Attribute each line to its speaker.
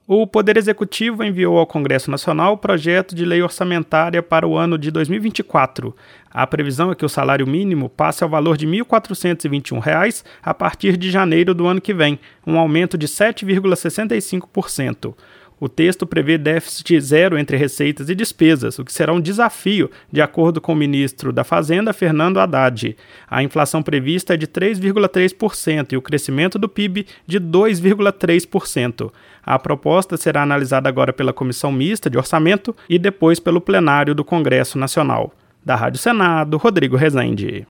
Speaker 1: O Poder Executivo enviou ao Congresso Nacional o projeto de lei orçamentária para o ano de 2024. A previsão é que o salário mínimo passe ao valor de R$ 1.421 a partir de janeiro do ano que vem, um aumento de 7,65%. O texto prevê déficit zero entre receitas e despesas, o que será um desafio, de acordo com o ministro da Fazenda, Fernando Haddad. A inflação prevista é de 3,3% e o crescimento do PIB de 2,3%. A proposta será analisada agora pela Comissão Mista de Orçamento e depois pelo plenário do Congresso Nacional. Da Rádio Senado, Rodrigo Rezende.